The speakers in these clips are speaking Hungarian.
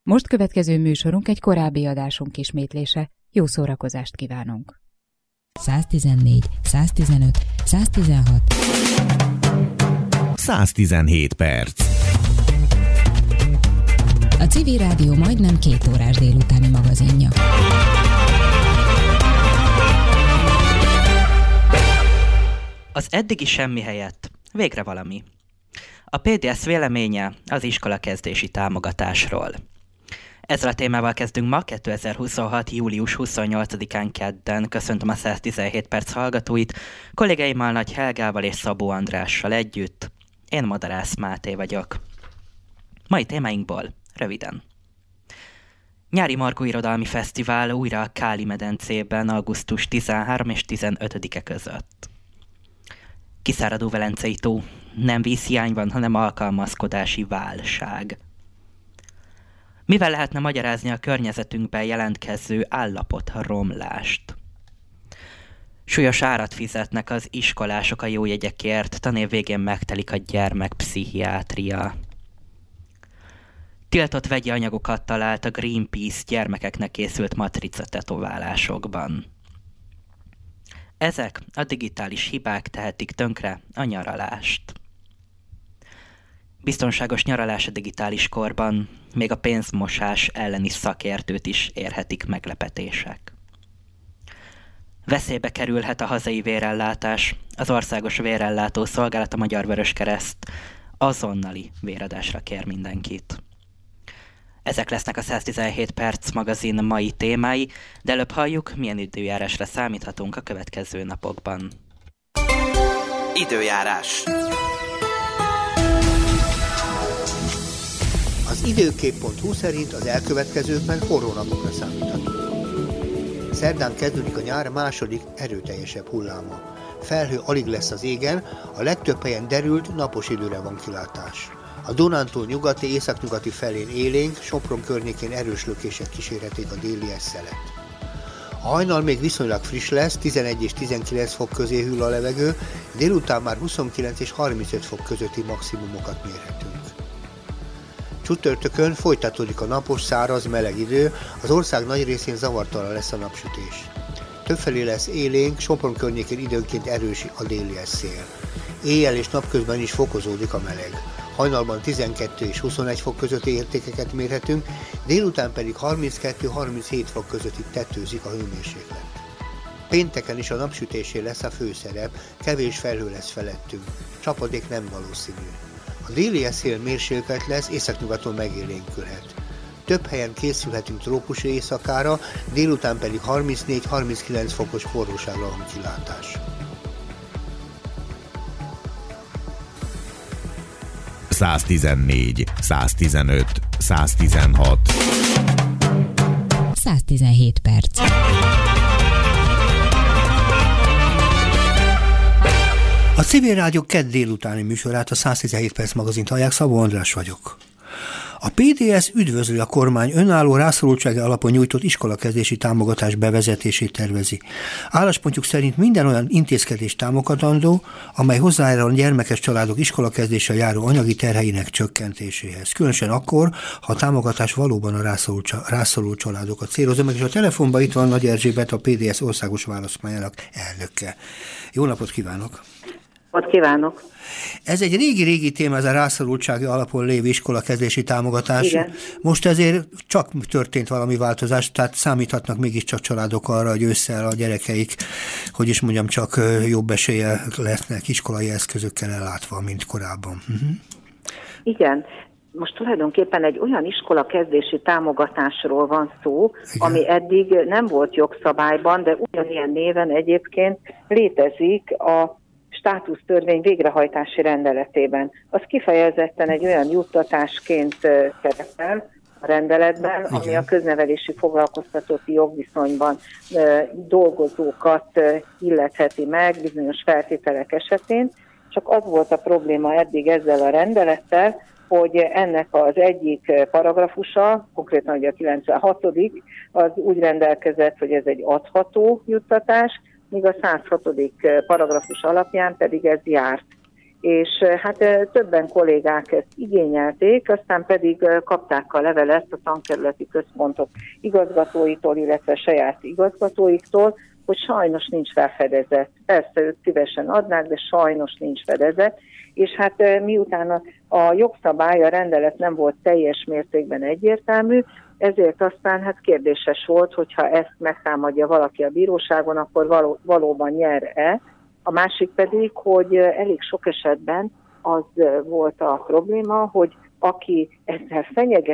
Most következő műsorunk egy korábbi adásunk ismétlése. Jó szórakozást kívánunk! 114, 115, 116 117 perc. A Civil Rádió majdnem 2 órás délutáni magazinja. Az eddigi semmi helyett végre valami. A PDS véleménye az iskolakezdési támogatásról. Ezzel a témával kezdünk ma, 2026. július 28-án kedden. Köszöntöm a 117 perc hallgatóit, kollégáimmal Nagy Helgával és Szabó Andrással együtt. Én Madarász Máté vagyok. Mai témáinkból röviden. Nyári Margó Irodalmi Fesztivál újra a Káli-medencében augusztus 13 és 15-e között. Kiszáradó Velencei tó. Nem vízhiány van, hanem alkalmazkodási válság. Mivel lehetne magyarázni a környezetünkben jelentkező állapotromlást? Súlyos árat fizetnek az iskolások a jó jegyekért, tanév végén megtelik a gyermekpszichiátria. Tiltott vegyi anyagokat talált a Greenpeace gyermekeknek készült matrica tetoválásokban. Ezek a digitális hibák tehetik tönkre a nyaralást. Biztonságos nyaralás a digitális korban, még a pénzmosás elleni szakértőt is érhetik meglepetések. Veszélybe kerülhet a hazai vérellátás, az Országos Vérellátó Szolgálat, a Magyar Vöröskereszt azonnali véradásra kér mindenkit. Ezek lesznek a 117 perc magazin mai témái, de előbb halljuk, milyen időjárásra számíthatunk a következő napokban. Időjárás. Az időkép.hu szerint az elkövetkezőkben forró napokra számíthatunk. Szerdán kezdődik a nyár második, erőteljesebb hulláma. Felhő alig lesz az égen, a legtöbb helyen derült, napos időre van kilátás. A Dunántúl nyugati, északnyugati felén élénk, Sopron környékén erős lökések kísérhetik a déli szelet. A hajnal még viszonylag friss lesz, 11 és 19 fok közé hűl a levegő, délután már 29 és 35 fok közötti maximumokat mérhetünk. Csütörtökön folytatódik a napos, száraz, meleg idő, az ország nagy részén zavartalan lesz a napsütés. Többfelé lesz élénk, Sopron környékén időnként erős a déli szél. Éjjel és napközben is fokozódik a meleg. Hajnalban 12 és 21 fok közötti értékeket mérhetünk, délután pedig 32-37 fok közötti tetőzik a hőmérséklet. Pénteken is a napsütésé lesz a főszerep, kevés felhő lesz felettünk, csapadék nem valószínű. A déli szél mérsékelt lesz, északnyugaton megélénkülhet. Több helyen készülhetünk trópusi éjszakára, délután pedig 34-39 fokos forróságra van kilátás. 114, 115, 116 117 perc. A Civil Rádió kedd délutáni műsorát, a 117 perc magazint hallják, Szabó András vagyok. A PDS üdvözli a kormány önálló rászorultsági alapon nyújtott iskolakezdési támogatás bevezetését tervezi. Álláspontjuk szerint minden olyan intézkedés támogatandó, amely hozzájárul a gyermekes családok iskolakezdéssel járó anyagi terheinek csökkentéséhez. Különösen akkor, ha a támogatás valóban a rászorult családokat célozza meg, és a telefonban itt van Nagy Erzsébet, a PDS országos választmányának elnöke. Jó napot kívánok! Kívánok. Ez egy régi téma, ez a rászorultsági alapon lévő iskolakezdési támogatás. Igen. Most ezért csak történt valami változás, tehát számíthatnak mégiscsak családok arra, hogy ősszel a gyerekeik, hogy is mondjam, csak jobb esélye lesznek iskolai eszközökkel ellátva, mint korábban. Igen. Most tulajdonképpen egy olyan iskolakezdési támogatásról van szó, igen, ami eddig nem volt jogszabályban, de ugyanilyen néven egyébként létezik a státusztörvény végrehajtási rendeletében. Az kifejezetten egy olyan juttatásként szerepel a rendeletben, igen, ami a köznevelési foglalkoztatói jogviszonyban dolgozókat illetheti meg bizonyos feltételek esetén. Csak az volt a probléma eddig ezzel a rendelettel, hogy ennek az egyik paragrafusa, konkrétan ugye a 96. az úgy rendelkezett, hogy ez egy adható juttatás, míg a 106. paragrafus alapján pedig ez járt. és hát többen kollégák ezt igényelték, aztán pedig kapták a levelet a tankerületi központok igazgatóitól, illetve saját igazgatóiktól, hogy sajnos nincs rá fedezet. Persze ők szívesen adnák, de sajnos nincs fedezet, és hát miután a jogszabály, a rendelet nem volt teljes mértékben egyértelmű, ezért aztán hát kérdéses volt, hogyha ezt megtámadja valaki a bíróságon, akkor valóban nyer-e. A másik pedig, hogy elég sok esetben az volt a probléma, hogy aki ezzel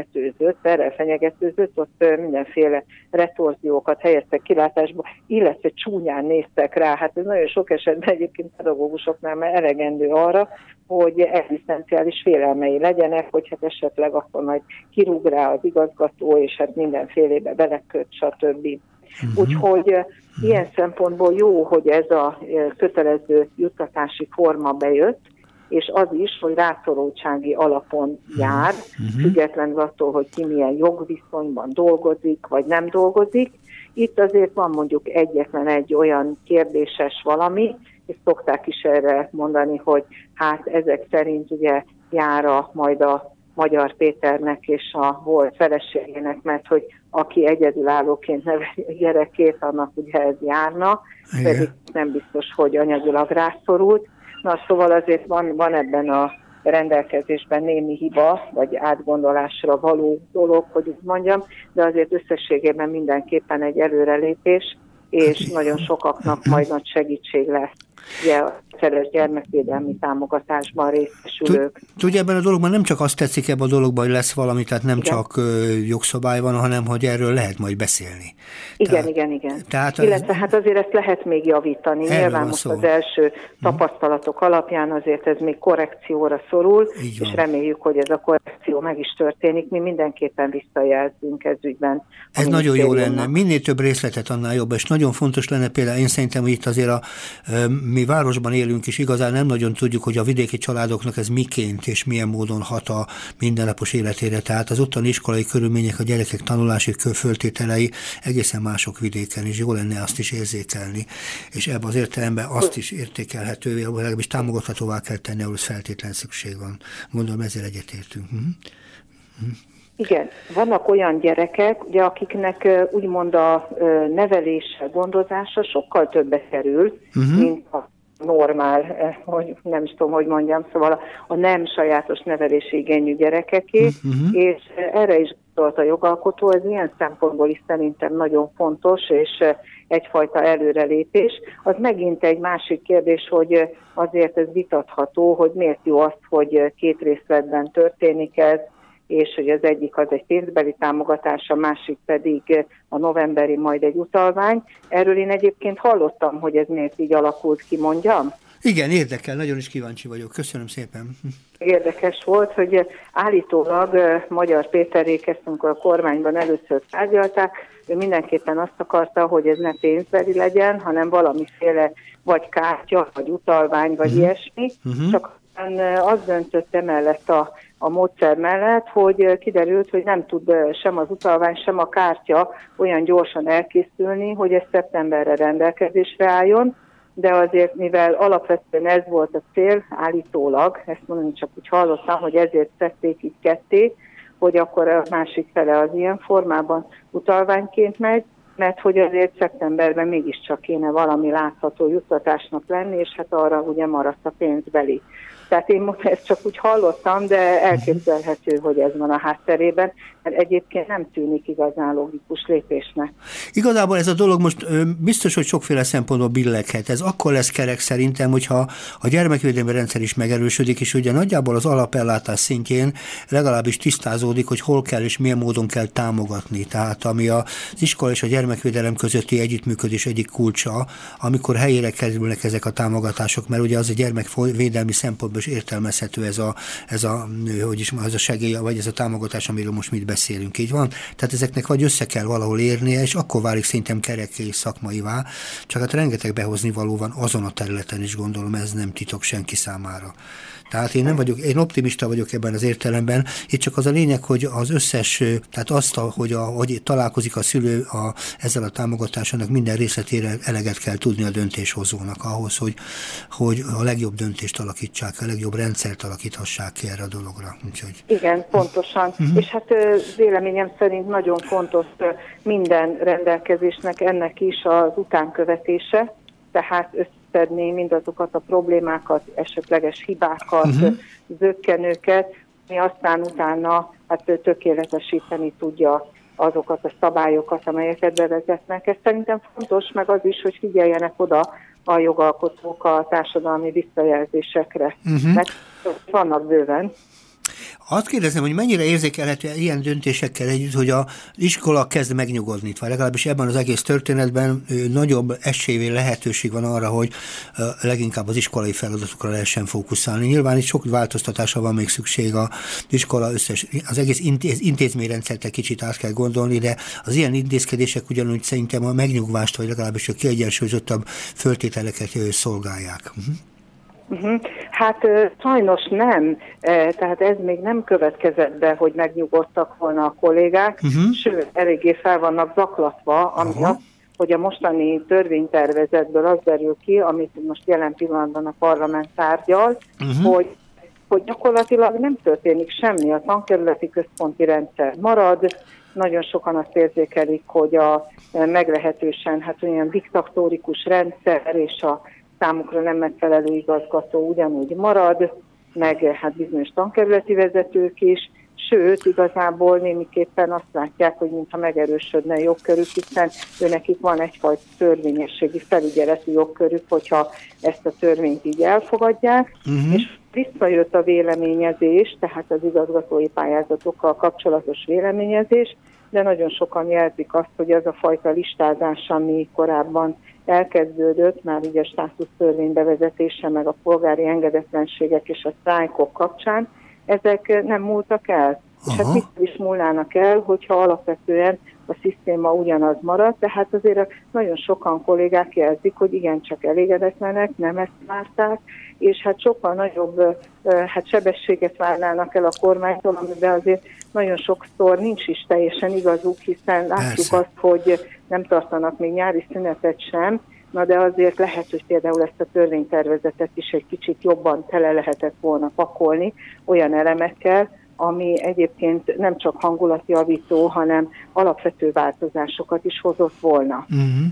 fenyegetőzött, ott mindenféle retorziókat helyeztek kilátásba, illetve csúnyán néztek rá. Hát ez nagyon sok esetben egyébként pedagógusoknál már elegendő arra, hogy egzisztenciális félelmei legyenek, hogy hát esetleg akkor majd kirúg rá az igazgató, és hát mindenfélébe beleköt, stb. Úgyhogy ilyen szempontból jó, hogy ez a kötelező juttatási forma bejött, és az is, hogy rászorultsági alapon jár, függetlenül attól, hogy ki milyen jogviszonyban dolgozik, vagy nem dolgozik. Itt azért van mondjuk egyetlen egy olyan kérdéses valami, és szokták is erre mondani, hogy hát ezek szerint ugye jár majd a Magyar Péternek és a volt feleségének, mert hogy aki egyedülállóként neveli a gyerekét, annak ugye ez járna, pedig nem biztos, hogy anyagilag rászorult. Na, szóval azért van ebben a rendelkezésben némi hiba, vagy átgondolásra való dolog, hogy úgy mondjam, de azért összességében mindenképpen egy előrelépés, és nagyon sokaknak majd nagy segítség lesz. Ugye a szeres gyermekvédelmi támogatásban részesülők. Tudja, ebben a dologban nem csak azt tetszik ebben a dologban, hogy lesz valami, tehát nem csak jogszabály van, hanem hogy erről lehet majd beszélni. Igen. Illetve hát azért ezt lehet még javítani. Nyilván most az első tapasztalatok alapján azért ez még korrekcióra szorul, és reméljük, hogy ez a korrekció meg is történik. Mi mindenképpen visszajelzünk ez ügyben. Ez nagyon jó lenne. Minél több részletet, annál jobb. És nagyon fontos lenne például, én szerintem, hogy itt azért mi városban élünk, és igazán nem nagyon tudjuk, hogy a vidéki családoknak ez miként és milyen módon hat a mindennapos életére. Tehát az ottani iskolai körülmények, a gyerekek tanulási föltételei egészen mások vidéken, és jó lenne azt is érzékelni. És ebben az értelemben azt is értékelhetővé, legalábbis támogathatóvá kell tenni, ahol feltétlen szükség van. Gondolom, ezzel egyetértünk. Igen, vannak olyan gyerekek, ugye, akiknek úgymond a nevelése, gondozása sokkal többe kerül, mint a normál, hogy nem is tudom, hogy mondjam, szóval a nem sajátos nevelési igényű gyerekeké, és erre is gondolt a jogalkotó, ez ilyen szempontból is szerintem nagyon fontos, és egyfajta előrelépés. Az megint egy másik kérdés, hogy azért ez vitatható, hogy miért jó az, hogy két részletben történik ez, és hogy az egyik az egy pénzbeli támogatás, a másik pedig a novemberi majd egy utalvány. Erről én egyébként hallottam, hogy ez miért így alakult ki, mondjam? Igen, érdekel, nagyon is kíváncsi vagyok. Köszönöm szépen. Érdekes volt, hogy állítólag Magyar Péterék ezt, amikor a kormányban először tárgyalták, ő mindenképpen azt akarta, hogy ez ne pénzbeli legyen, hanem valamiféle vagy kártya, vagy utalvány, vagy ilyesmi. Csak az döntött emellett a módszer mellett, hogy kiderült, hogy nem tud sem az utalvány, sem a kártya olyan gyorsan elkészülni, hogy ez szeptemberre rendelkezésre álljon, de azért, mivel alapvetően ez volt a cél, állítólag, ezt mondom, csak úgy hallottam, hogy ezért szedték így ketté, hogy akkor a másik fele az ilyen formában utalványként megy, mert hogy azért szeptemberben mégiscsak kéne valami látható juttatásnak lenni, és hát arra ugye maradt a pénzbeli. Tehát én most ezt csak úgy hallottam, de elképzelhető, hogy ez van a hátterében, mert egyébként nem tűnik igazán logikus lépésnek. Igazából ez a dolog most biztos, hogy sokféle szempontból billeghet. Ez akkor lesz kerek szerintem, hogyha a gyermekvédelmi rendszer is megerősödik, és ugye nagyjából az alapellátás szintjén legalábbis tisztázódik, hogy hol kell és milyen módon kell támogatni. Tehát ami az iskola és a gyermekvédelem közötti együttműködés egyik kulcsa, amikor helyére kerülnek ezek a támogatások, mert ugye az a gyermekvédelmi szempontból is értelmezhető ez a segély, vagy ez a támogatás, amiről most mit beszélünk, így van? Tehát ezeknek vagy össze kell valahol érnie, és akkor válik szerintem kerekké és szakmaivá, csak hát rengeteg behozni való van azon a területen is, gondolom, ez nem titok senki számára. Tehát én optimista vagyok ebben az értelemben. Itt csak az a lényeg, hogy az összes, tehát azt, hogy találkozik a szülő ezzel a támogatásának minden részletére eleget kell tudni a döntéshozónak ahhoz, hogy a legjobb döntést alakítsák el. legjobb rendszert alakíthassák ki erre a dologra. Úgyhogy... Igen, pontosan. És hát véleményem szerint nagyon fontos minden rendelkezésnek ennek is az utánkövetése, tehát összeszedni mindazokat a problémákat, esetleges hibákat, zökkenőket, ami aztán utána hát tökéletesíteni tudja azokat a szabályokat, amelyeket bevezetnek. Ez szerintem fontos, meg az is, hogy figyeljenek oda a jogalkotók a társadalmi visszajelzésekre, mert vannak bőven. Azt kérdezem, hogy mennyire érzékelhető ilyen döntésekkel együtt, hogy az iskola kezd megnyugodni, vagy legalábbis ebben az egész történetben nagyobb esélyvé lehetőség van arra, hogy leginkább az iskolai feladatokra lehessen fókuszálni. Nyilván itt sok változtatásra van még szükség az iskola az egész intézményrendszert egy kicsit át kell gondolni, de az ilyen intézkedések ugyanúgy szerintem a megnyugvást, vagy legalábbis a kiegyensúlyozottabb föltételeket szolgálják. Hát sajnos nem, tehát ez még nem következett be, hogy megnyugodtak volna a kollégák, sőt, eléggé fel vannak zaklatva, amiatt, hogy a mostani törvénytervezetből az derül ki, amit most jelen pillanatban a parlament tárgyal, hogy gyakorlatilag nem történik semmi, a tankerületi központi rendszer marad, nagyon sokan azt érzékelik, hogy a meglehetősen olyan diktatórikus rendszer és a számukra nem megfelelő igazgató ugyanúgy marad, meg hát bizonyos tankerületi vezetők is, sőt, igazából némiképpen azt látják, hogy mintha megerősödne a jogkörük, hiszen őnekik van egyfajta törvényességi felügyeleti jogkörük, hogyha ezt a törvényt így elfogadják, és visszajött a véleményezés, tehát az igazgatói pályázatokkal kapcsolatos véleményezés, de nagyon sokan jelzik azt, hogy az a fajta listázás, ami korábban elkezdődött, már ugye a státusztörvény bevezetése, meg a polgári engedetlenségek és a sztrájkok kapcsán, ezek nem múltak el. És hát mit is múlnának el, hogyha alapvetően a szisztéma ugyanaz marad, tehát azért nagyon sokan kollégák jelzik, hogy igencsak elégedetlenek, nem ezt várták, és hát sokkal nagyobb sebességet várnának el a kormánytól, amiben azért nagyon sokszor nincs is teljesen igazuk, hiszen látjuk azt, hogy nem tartanak még nyári szünetet sem, na de azért lehet, hogy például ezt a törvénytervezetet is egy kicsit jobban tele lehetett volna pakolni olyan elemekkel, ami egyébként nem csak hangulatjavító, hanem alapvető változásokat is hozott volna.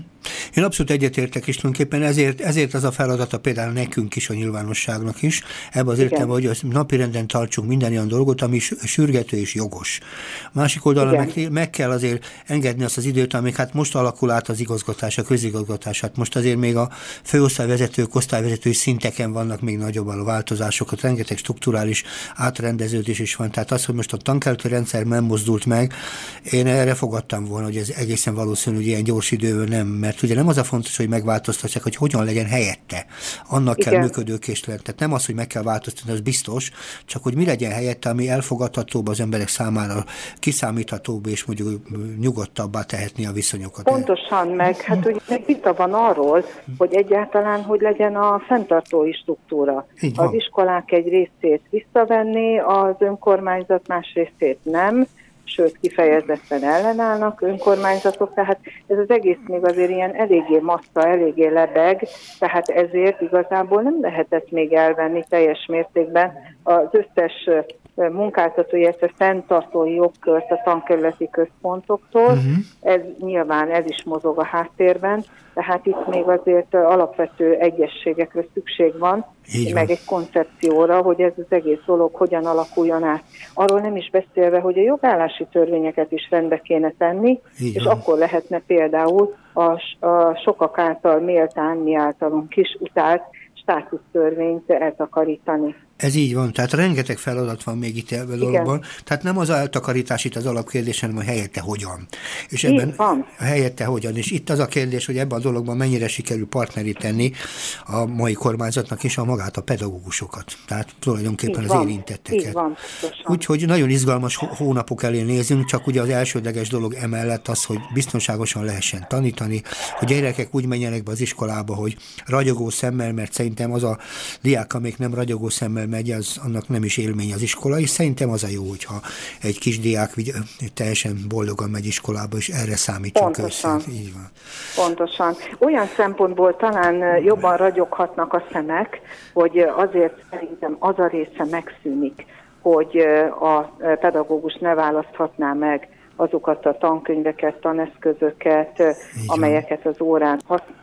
Én abszolút egyetértek, és tulajdonképpen ezért az a feladata például nekünk is, a nyilvánosságnak is, ebben az értelemben, hogy napirenden tartsunk minden olyan dolgot, ami sürgető és jogos. Másik oldalon meg kell azért engedni azt az időt, amíg hát most alakul át az igazgatás, a közigazgatás. Hát most azért még a főosztályvezetők, osztályvezetői szinteken vannak még nagyobb a változásokat, rengeteg strukturális átrendeződés is van. Tehát az, hogy most a tankerületi rendszer nem mozdult meg, én erre fogadtam volna, hogy ez egészen valószínű, hogy ilyen gyors időben nem, mert ugye nem az a fontos, hogy megváltoztassák, hogy hogyan legyen helyette. Annak kell működőkészlet. Tehát nem az, hogy meg kell változtatni, az biztos, csak hogy mi legyen helyette, ami elfogadhatóbb az emberek számára, kiszámíthatóbb és mondjuk nyugodtabbá tehetni a viszonyokat. Pontosan meg, hát ugye vita van arról, hogy egyáltalán hogy legyen a fenntartói struktúra. Az iskolák egy részét visszavenni, az önkormányzat más részét nem, sőt kifejezetten ellenállnak önkormányzatok, tehát ez az egész még azért ilyen eléggé massza, eléggé lebeg, tehát ezért igazából nem lehetett még elvenni teljes mértékben az összes munkáltató, illetve fenntartói jogkört a tankerületi központoktól. Ez nyilván ez is mozog a háttérben, tehát itt még azért alapvető egyességekre szükség van, meg egy koncepcióra, hogy ez az egész dolog hogyan alakuljon át. Arról nem is beszélve, hogy a jogállási törvényeket is rendbe kéne tenni, és akkor lehetne például a sokak által méltán, mi általunk is utált státusztörvényt eltakarítani. Ez így van, tehát rengeteg feladat van még itt ebben a dologban. Tehát nem az eltakarítás itt az alapkérdés, hanem a helyette hogyan. És ebben a helyette hogyan. És itt az a kérdés, hogy ebben a dologban mennyire sikerül partneríteni a mai kormányzatnak és magát a pedagógusokat. Tehát tulajdonképpen az érintetteket. Úgyhogy nagyon izgalmas hónapok elé nézünk, csak ugye az elsődleges dolog emellett az, hogy biztonságosan lehessen tanítani, hogy gyerekek úgy menjenek be az iskolába, hogy ragyogó szemmel, mert szerintem az a diák, amelyik nem ragyogó szemmel megy, annak nem is élmény az iskola, és szerintem az a jó, hogyha egy kis diák teljesen boldogan megy iskolába, és erre számítunk össze. Így van. Pontosan. Olyan szempontból talán jobban ragyoghatnak a szemek, hogy azért szerintem az a része megszűnik, hogy a pedagógus ne választhatná meg azokat a tankönyveket, taneszközöket, amelyeket az órán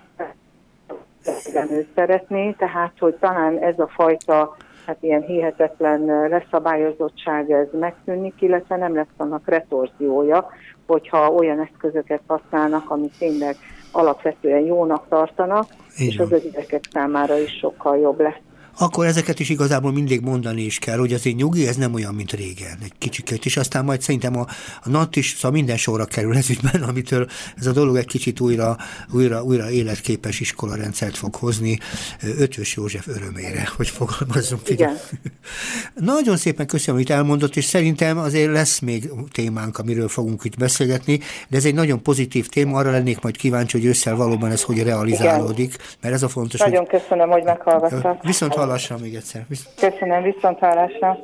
ő szeretné, tehát hogy talán ez a fajta ilyen hihetetlen leszabályozottság ez megszűnik, illetve nem lesz annak retorziója, hogyha olyan eszközöket használnak, amit tényleg alapvetően jónak tartanak, és az gyerekek számára is sokkal jobb lesz. Akkor ezeket is igazából mindig mondani is kell, hogy azért nyugi, ez nem olyan, mint régen, egy kicsikét, és aztán majd szerintem a NAT is, szóval minden sorra kerül ez ügyben, amitől ez a dolog egy kicsit újra életképes iskolarendszert fog hozni Ötvös József örömére, hogy fogalmazzunk. Igen. Nagyon szépen köszönöm, amit elmondott, és szerintem azért lesz még témánk, amiről fogunk itt beszélgetni, de ez egy nagyon pozitív téma, arra lennék majd kíváncsi, hogy ősszel valóban ez hogy realizálódik, mert ez a fontos. Nagyon köszönöm, hogy meghallgattak. Viszont hallásra még egyszer. Köszönöm, viszont hallásra.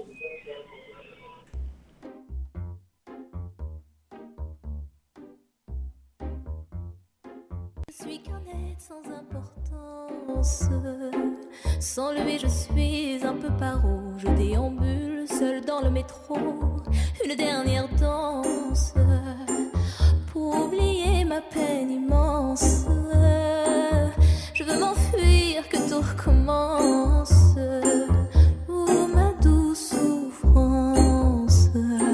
Je suis qu'un être sans importance. Sans lui, je suis un peu paro. Je déambule seul dans le métro. Une dernière danse pour oublier ma peine immense. Je veux m'enfuir, que tout recommence. Oh, ma douce souffrance.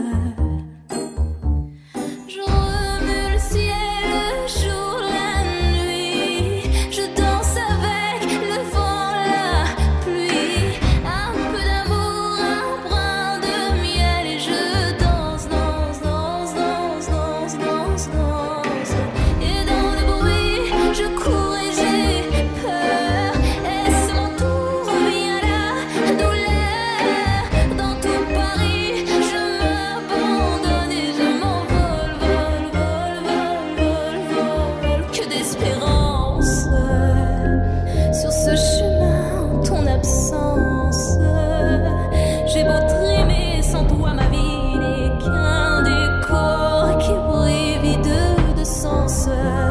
Je remue le ciel, le jour, la nuit. Je danse avec le vent, la pluie. Un peu d'amour, un brin de miel. Et je danse, danse, danse, danse, danse, danse, danse. Et dans le bruit, je cours et j'ai peur. Est-ce mon tour, revient la douleur. Dans tout Paris, je m'abandonne et je m'envole, vol, vol, vol, vol, vol. Que d'espérance sur ce chemin en ton absence. J'ai beau trimer, sans toi ma vie n'est qu'un décor qui brille vide de sens.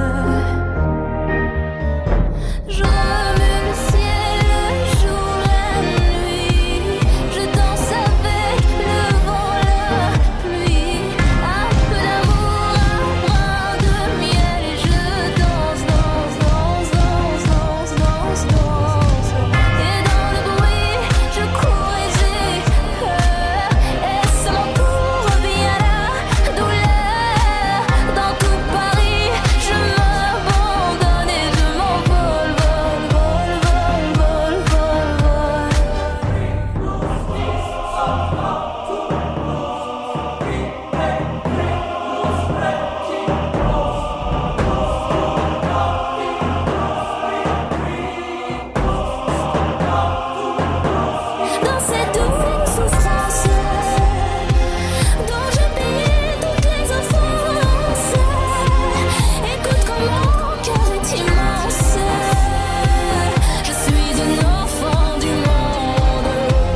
Je remue le ciel, le jour, la nuit. Je danse avec le vent, la pluie. Un peu d'amour, un brin de miel. Et je danse, danse, danse, danse, danse, danse, danse. Et dans le bruit, je cours et j'ai peur. Est-ce mon tour, revient la douleur. Dans tout Paris, je m'abandonne et je m'envole, vol, vol, vol, vol, vol, Dans cette douce souffrance dont j'ai payé toutes les offenses, écoute comment mon cœur est immense. Je suis une enfant du monde.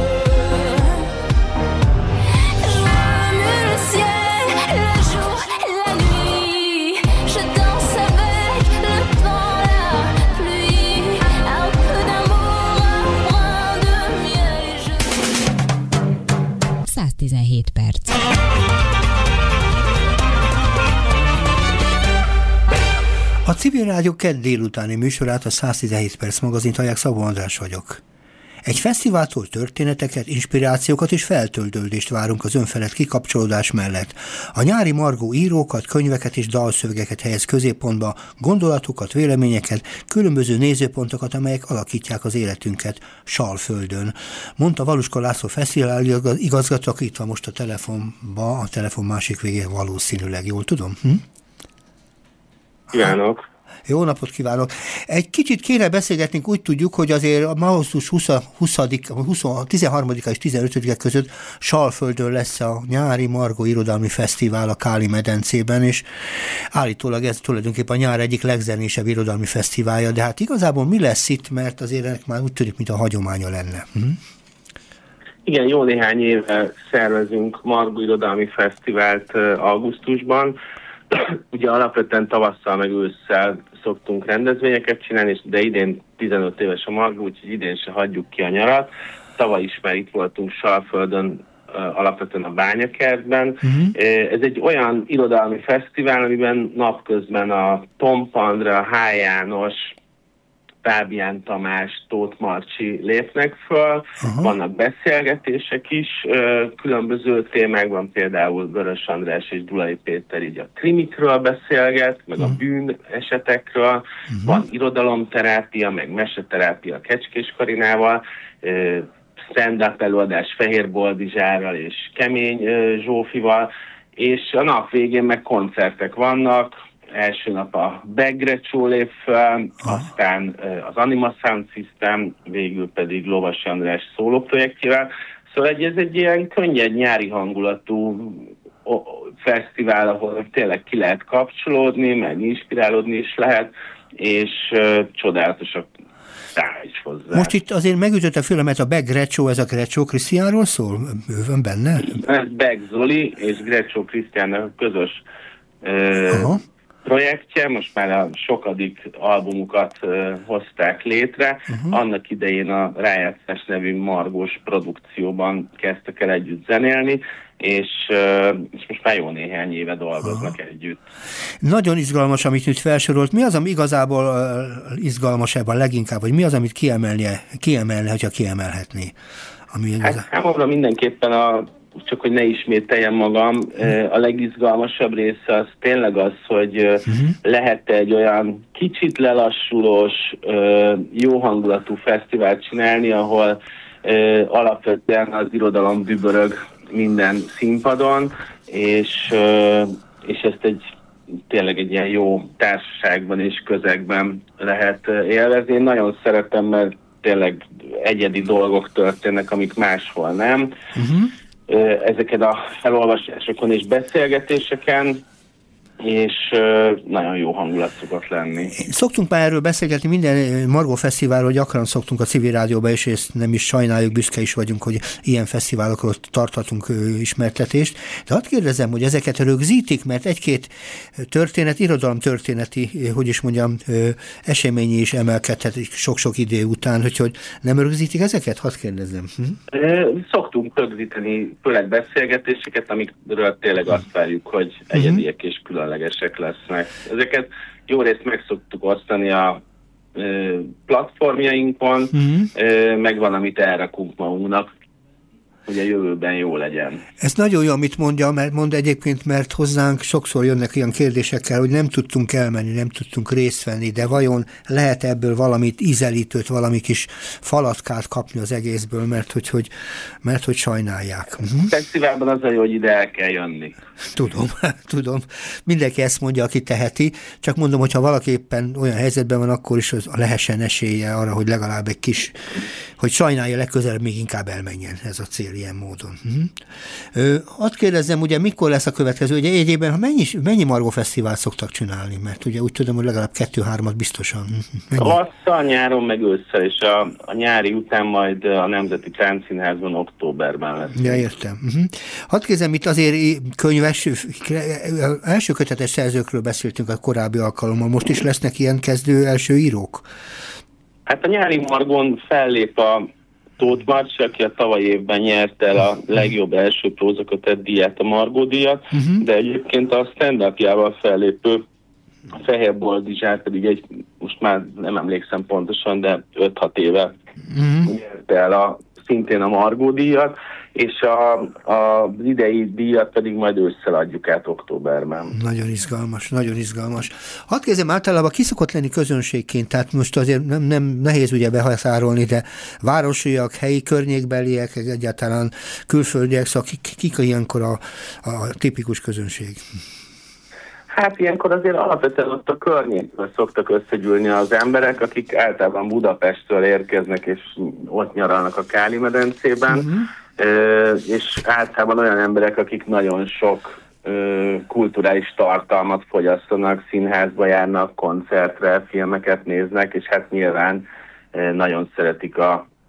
Je remue le ciel, le jour, la nuit. Je danse avec le vent, la pluie. Un peu d'amour, un brin de miel. Et je 117 perc. A Civil Rádió kedd délutáni műsorát, a 117 perc magazint hallják, Szabó András vagyok. Egy fesztiváltól történeteket, inspirációkat és feltöltődést várunk az önfelett kikapcsolódás mellett. A nyári margó írókat, könyveket és dalszövegeket helyez középpontba, gondolatokat, véleményeket, különböző nézőpontokat, amelyek alakítják az életünket Salföldön. Mondta Valuska László fesztivál igazgató, aki itt van most a telefonban, a telefon másik végén valószínűleg, jól tudom? Kívánok! Jó napot kívánok! Egy kicsit kéne beszélgetnünk, úgy tudjuk, hogy azért a augusztus 13. és 15. között Salföldön lesz a nyári Margó Irodalmi Fesztivál a Káli medencében, és állítólag ez tulajdonképpen a nyár egyik legzenésebb irodalmi fesztiválja, de hát igazából mi lesz itt, mert azért ennek már úgy tűnik, mint a hagyománya lenne. Igen, jó néhány éve szervezünk Margó Irodalmi Fesztivált augusztusban. Ugye alapvetően tavasszal meg ősszel szoktunk rendezvényeket csinálni, de idén 15 éves a Margó, úgyhogy idén se hagyjuk ki a nyarat. Tavaly is már itt voltunk Salföldön, alapvetően a Bányakertben. Ez egy olyan irodalmi fesztivál, amiben napközben a Tompa Andrea, H. János, Fábián Tamás, Tóth Marcsi lépnek föl, vannak beszélgetések is, különböző témákban, például Vörös András és Gyulai Péter így a krimikről beszélget, meg a bűn esetekről, van irodalomterápia, meg meseterápia Kecskés Karinával, stand-up előadás Fehér Boldizsárral és Kemény Zsófival, és a nap végén meg koncertek vannak. Első nap a Begrecsó lép fel, aztán az Anima Sound System, végül pedig Lovas András szólóprojektjével. Szóval ez egy ilyen könnyed nyári hangulatú fesztivál, ahol tényleg ki lehet kapcsolódni, meg inspirálódni is lehet, és csodálatosak is hozzá. Most itt azért megütött a fülemet a Begrecsó, ez a Grecsó Krisztiánról szól? Ő van benne? Ez Beg Zoli és Grecsó Krisztiánnak közös projektje, most már a sokadik albumukat hozták létre. Annak idején a Rájátszás nevű Margós produkcióban kezdtek el együtt zenélni, és most már jó néhány éve dolgoznak együtt. Nagyon izgalmas, amit itt felsorolt. Mi az, ami igazából izgalmas ebben leginkább, vagy mi az, amit kiemelne, hogyha kiemelhetné? Hát számomra mindenképpen csak hogy ne ismételjem magam, a legizgalmasabb része az tényleg az, hogy lehet egy olyan kicsit lelassulós, jó hangulatú fesztivált csinálni, ahol alapvetően az irodalom dübörög minden színpadon, és ezt tényleg egy ilyen jó társaságban és közegben lehet élvezni. Én nagyon szeretem, mert tényleg egyedi dolgok történnek, amik máshol nem. Ezeken a felolvasásokon és beszélgetéseken, és nagyon jó hangulat szokott lenni. Szoktunk már erről beszélgetni, minden Margó Fesztiválról gyakran szoktunk a civil rádióba, és ezt nem is sajnáljuk, büszke is vagyunk, hogy ilyen fesztiválokról tarthatunk ismertetést. De hadd kérdezem, hogy ezeket rögzítik, mert egy-két történet, irodalomtörténeti, hogy is mondjam, eseményi is emelkedhet sok-sok idő után, hogy nem rögzítik ezeket? Hadd kérdezem. Szoktunk rögzíteni főleg beszélgetéseket, amikről tényleg azt várjuk, hogy egyediek és különlegesek lesznek. Ezeket jó részt meg szoktuk osztani a platformjainkon, meg van, amit elrakunk magunknak, hogy a jövőben jó legyen. Ez nagyon jó, amit mondja, mond egyébként, mert hozzánk sokszor jönnek ilyen kérdésekkel, hogy nem tudtunk elmenni, nem tudtunk részt venni, de vajon lehet ebből valamit ízelítőt, valami kis falatkát kapni az egészből, mert hogy sajnálják. Fesztiválban az a jó, hogy ide el kell jönni. Tudom. Mindenki ezt mondja, aki teheti, csak mondom, hogyha valaki éppen olyan helyzetben van, akkor is lehessen esélye arra, hogy legalább egy kis, hogy sajnálja, legközelebb még inkább elmenjen, ez a cél ilyen módon. Hadd kérdezzem, ugye mikor lesz a következő? Ugye egyébben mennyi Margó Fesztivált szoktak csinálni? Mert ugye úgy tudom, hogy legalább 2-3-at biztosan. Tavasszal, nyáron meg ősszel, és a nyári után majd a Nemzeti Táncszínházban októberben lesz. Ja, értem. Hadd kérdezzem, itt azért első kötetes szerzőkről beszéltünk a korábbi alkalommal. Most is lesznek ilyen kezdő első írók? Hát a nyári Margón fellép a Tóth Marcsi, aki a tavaly évben nyerte el a legjobb első prózakötet díját, a Margó díjat, de egyébként a stand-upjával fellépő a Fehér Boldizsár pedig most már nem emlékszem pontosan, de 5-6 éve nyerte el szintén a Margó díjat, és az idei díjat pedig majd ősszel adjuk át októberben. Nagyon izgalmas. Hadd kérdezem, általában ki szokott lenni közönségként, tehát most azért nem nehéz ugye behatárolni, de városiak, helyi környékbeliek, egyáltalán külföldiek, szóval kik ilyenkor a tipikus közönség? Hát ilyenkor azért alapvetően ott a környékből szoktak összegyűlni az emberek, akik általában Budapestről érkeznek, és ott nyaralnak a Káli-medencében, és általában olyan emberek, akik nagyon sok kulturális tartalmat fogyasztanak, színházba járnak, koncertre, filmeket néznek, és hát nyilván nagyon szeretik a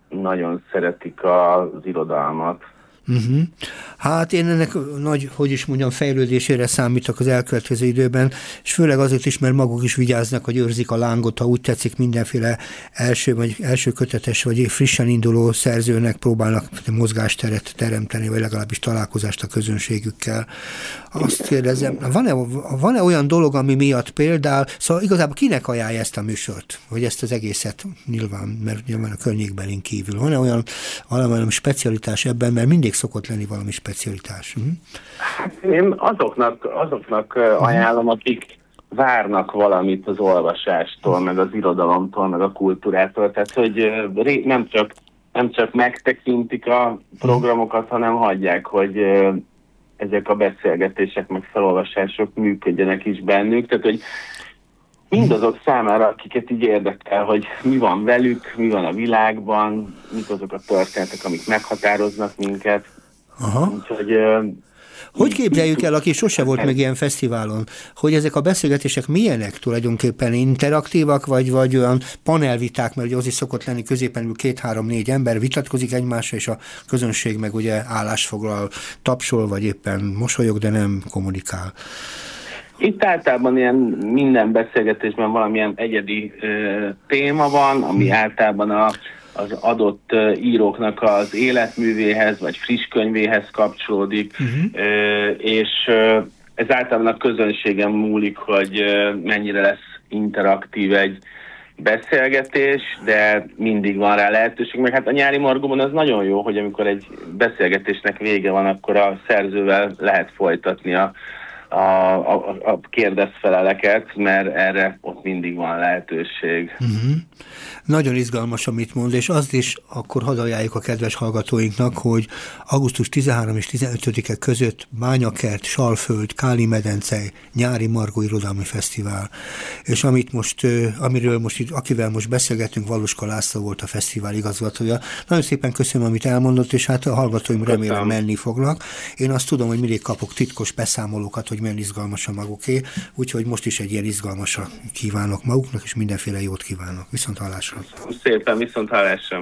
nagyon szeretik az irodalmat. Uh-huh. Hát én ennek nagy, hogy is mondjam, fejlődésére számítok az elkövetkező időben, és főleg azért is, mert maguk is vigyáznak, hogy őrzik a lángot, ha úgy tetszik, mindenféle első kötetes vagy frissen induló szerzőnek próbálnak mozgásteret teremteni, vagy legalábbis találkozást a közönségükkel. Azt kérdezem, van-e olyan dolog, ami miatt például, szóval igazából kinek ajánlja ezt a műsort, vagy ezt az egészet nyilván, mert nyilván a környékbelin kívül? Van-e olyan specialitás ebben, mert mindig szokott lenni valami specialitás? Én azoknak ajánlom, akik várnak valamit az olvasástól, meg az irodalomtól, meg a kultúrától. Tehát, hogy nem csak megtekintik a programokat, hanem hagyják, hogy ezek a beszélgetések, meg felolvasások működjenek is bennük. Tehát, hogy mindazok számára, akiket így érdekel, hogy mi van velük, mi van a világban, mik azok a történetek, amik meghatároznak minket. Aha. Úgyhogy, hogy képzeljük el, aki sose volt meg ilyen fesztiválon, hogy ezek a beszélgetések milyenek tulajdonképpen, interaktívak, vagy olyan panelviták, mert ugye az is szokott lenni, középen 2-3-4 ember vitatkozik egymásra, és a közönség meg ugye állásfoglal, tapsol, vagy éppen mosolyog, de nem kommunikál. Itt általában ilyen minden beszélgetésben valamilyen egyedi téma van, ami általában az adott íróknak az életművéhez, vagy friss könyvéhez kapcsolódik, és ez általában a közönségen múlik, hogy mennyire lesz interaktív egy beszélgetés, de mindig van rá lehetőség. Meg hát a nyári margóban az nagyon jó, hogy amikor egy beszélgetésnek vége van, akkor a szerzővel lehet folytatni a kérdezfeleleket, mert erre ott mindig van lehetőség. Nagyon izgalmas, amit mond, és azt is akkor hadd ajánljuk a kedves hallgatóinknak, hogy augusztus 13 és 15-e között Bányakert, Salföld, Káli-medence nyári Margó Irodalmi Fesztivál. És akivel most beszélgetünk, Valuska László volt a fesztivál igazgatója. Nagyon szépen köszönöm, amit elmondott, és hát a hallgatóim remélem menni fognak. Én azt tudom, hogy mindig kapok titkos beszámolókat, hogy milyen izgalmas a maguké, úgyhogy most is egy ilyen izgalmasra kívánok maguknak, és mindenféle jót kívánok. Viszont hallásra. Szépen, viszont hallásra.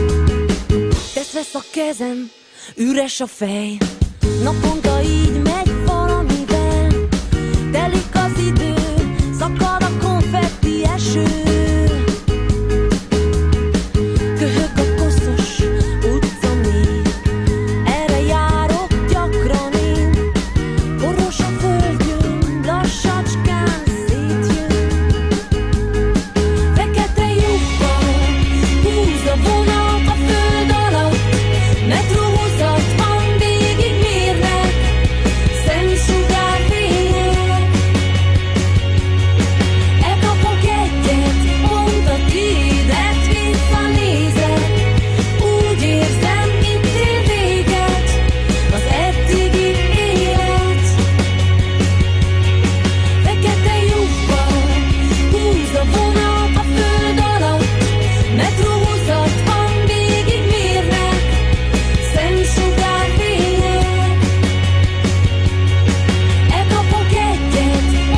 Üres a fej, naponta így megy